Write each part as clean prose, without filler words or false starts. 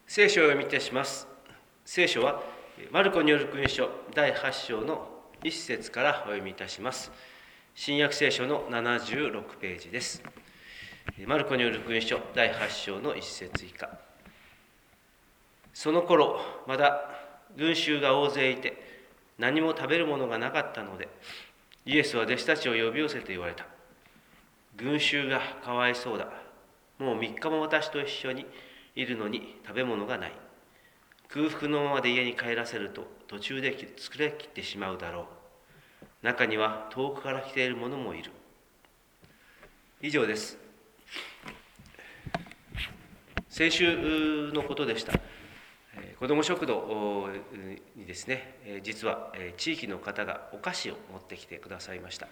聖書を読みいたします。聖書はマルコによる福音書第8章の1節からお読みいたします。新約聖書の76ページです。マルコによる福音書第8章の1節以下。その頃まだ群衆が大勢いて何も食べるものがなかったので、イエスは弟子たちを呼び寄せて言われた。群衆がかわいそうだ。もう3日も私と一緒にいるのに食べ物がない。空腹のままで家に帰らせると途中で疲れ切ってしまうだろう。中には遠くから来ている者もいる。以上です。先週のことでした。子ども食堂にですね、実は地域の方がお菓子を持ってきてくださいました。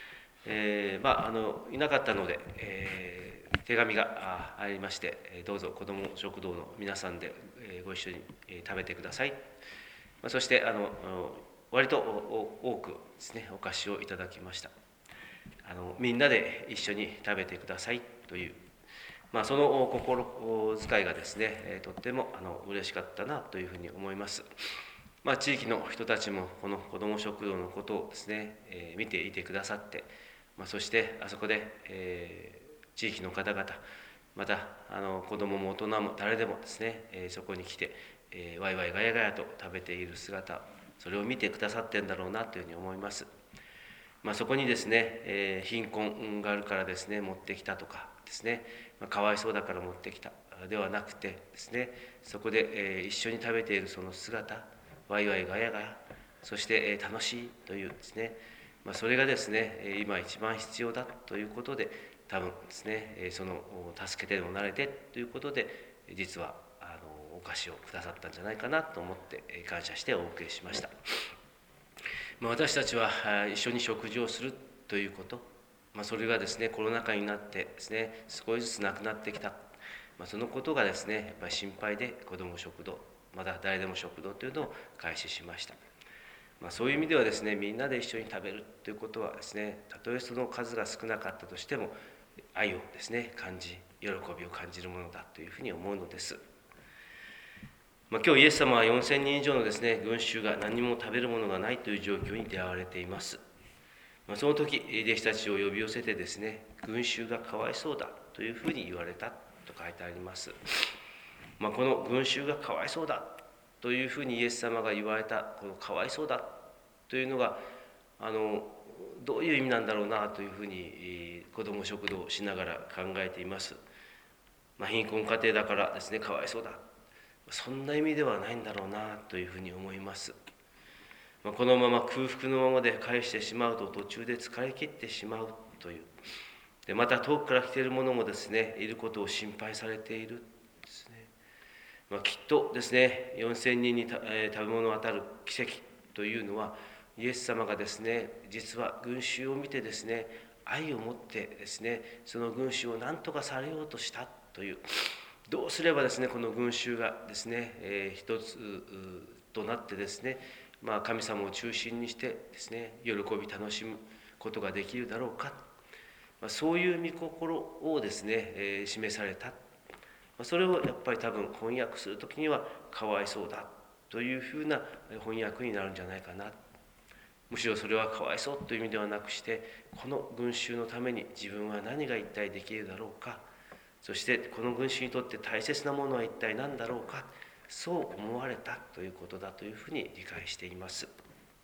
いなかったので、手紙がありまして、どうぞ子ども食堂の皆さんでご一緒に食べてください。そして割と多くですね、お菓子をいただきました。みんなで一緒に食べてくださいという、その心遣いがですね、とっても嬉しかったなというふうに思います。地域の人たちもこの子ども食堂のことをですね、見ていてくださって、そしてあそこで、地域の方々、また子どもも大人も誰でもですね、そこに来て、ワイワイガヤガヤと食べている姿、それを見てくださってんだろうなというふうに思います。そこにですね、貧困があるからですね、持ってきたとかですね、かわいそうだから持ってきたではなくてですね、そこで、一緒に食べているその姿、ワイワイガヤガヤ、そして楽しいというですね、それがですね、今一番必要だということで、多分ですね、その助けてもなれてということで、実はお菓子をくださったんじゃないかなと思って感謝してお受けしました。私たちは一緒に食事をするということ、それがですね、コロナ禍になってですね、少しずつなくなってきた、そのことがですね、やっぱり心配で子ども食堂、また誰でも食堂というのを開始しました。そういう意味ではですね、みんなで一緒に食べるということはですね、たとえその数が少なかったとしても、愛をですね、感じ、喜びを感じるものだというふうに思うのです。今日イエス様は4000人以上のですね、群衆が何も食べるものがないという状況に出会われています。その時、弟子たちを呼び寄せてですね、群衆がかわいそうだというふうに言われたと書いてあります。この群衆がかわいそうだというふうにイエス様が言われた、このかわいそうだというのが、どういう意味なんだろうなというふうに子ども食堂をしながら考えています。貧困家庭だからですね、かわいそうだ。そんな意味ではないんだろうなというふうに思います。このまま空腹のままで返してしまうと途中で疲れ切ってしまうという。でまた遠くから来ている者もですね、いることを心配されているですね。きっとですね、4000人に食べ物を与える奇跡というのは、イエス様がですね、実は群衆を見てですね、愛を持ってですね、その群衆を何とかされようとしたという、どうすればですね、この群衆がですね、一つとなってですね、神様を中心にしてですね、喜び楽しむことができるだろうか、そういう御心をですね、示された。それをやっぱり多分翻訳するときにはかわいそうだというふうな翻訳になるんじゃないかな。むしろそれはかわいそうという意味ではなくして、この群衆のために自分は何が一体できるだろうか、そしてこの群衆にとって大切なものは一体何だろうか、そう思われたということだというふうに理解しています。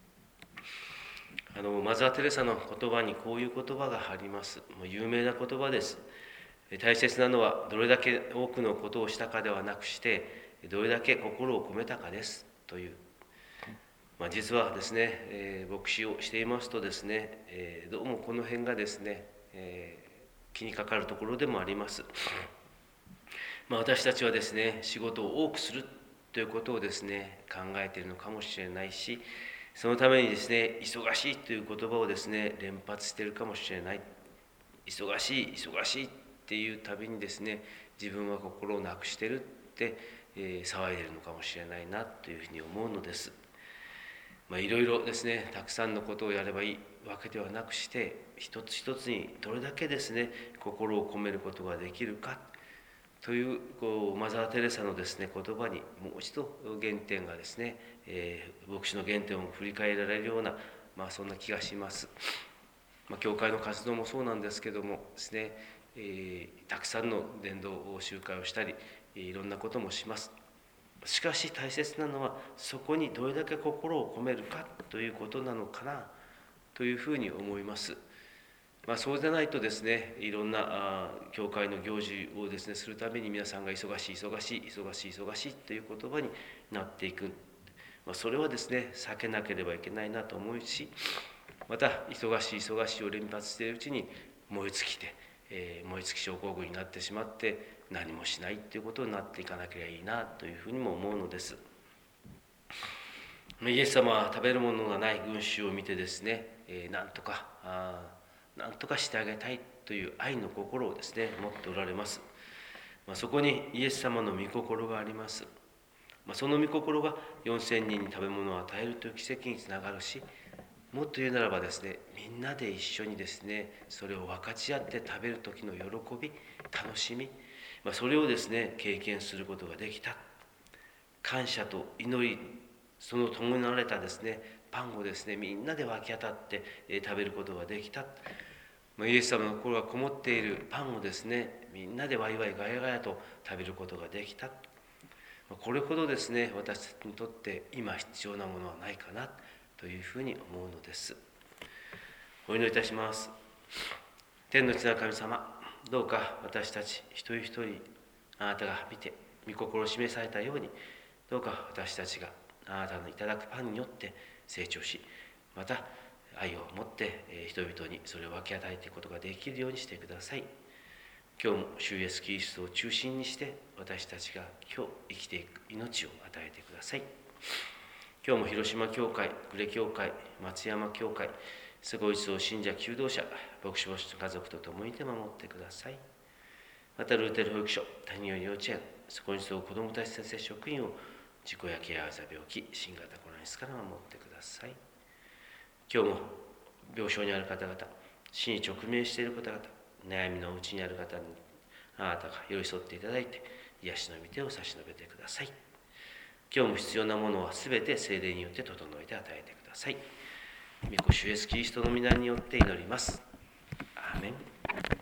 マザー・テレサの言葉にこういう言葉があります。もう有名な言葉です。大切なのはどれだけ多くのことをしたかではなくしてどれだけ心を込めたかですという、実はですね、牧師をしていますとですね、どうもこの辺がですね、気にかかるところでもあります。私たちはですね、仕事を多くするということをですね、考えているのかもしれないし、そのためにですね、忙しいという言葉をですね、連発しているかもしれない。忙しい、忙しいっていうたびにですね、自分は心をなくしてるって、騒いでいるのかもしれないなというふうに思うのです。いろいろですね、たくさんのことをやればいいわけではなくして、一つ一つにどれだけですね、心を込めることができるか、 というマザー・テレサのですね言葉にもう一度原点がですね、牧師の原点を振り返られるような、そんな気がします。教会の活動もそうなんですけどもですね、たくさんの伝道集会をしたりいろんなこともします。しかし大切なのはそこにどれだけ心を込めるかということなのかなというふうに思います。そうでないとですね、いろんな教会の行事をですねするために皆さんが忙しい忙しい忙しい忙しいという言葉になっていく、それはですね避けなければいけないなと思うし、また忙しい忙しいを連発しているうちに燃え尽きて、燃え尽き症候群になってしまって何もしないということになっていかなければいいなというふうにも思うのです。イエス様は食べるものがない群衆を見てですね、なんとかしてあげたいという愛の心をですね持っておられます。そこにイエス様の御心があります。その御心が4000人に食べ物を与えるという奇跡につながるし、もっと言うならばですね、みんなで一緒にですねそれを分かち合って食べる時の喜び楽しみ、それをですね経験することができた。感謝と祈り、その共になられたですねパンをですねみんなで分け当たって食べることができた。イエス様の心がこもっているパンをですねみんなでワイワイガヤガヤと食べることができた。これほどですね私たちにとって今必要なものはないかなというふうに思うのです。お祈りいたします。天の父なる神様、どうか私たち一人一人あなたが見て御心を示されたように、どうか私たちがあなたのいただくパンによって成長し、また愛を持って人々にそれを分け与えていくことができるようにしてください。今日も主イエスキリストを中心にして私たちが今日生きていく命を与えてください。今日も広島教会、呉教会、松山教会、すごい一層信者求道者、牧師家族と共に手守ってください。またルーテル保育所、谷より幼稚園、そこに住む子どもたち先生職員を事故やケア病気、新型コロナウイルスから守ってください。今日も病床にある方々、死に直面している方々、悩みのうちにある方にあなたが寄り添っていただいて癒しの御手を差し伸べてください。今日も必要なものはすべて聖霊によって整えて与えてください。御子主イエスキリストの皆によって祈ります。アーメン。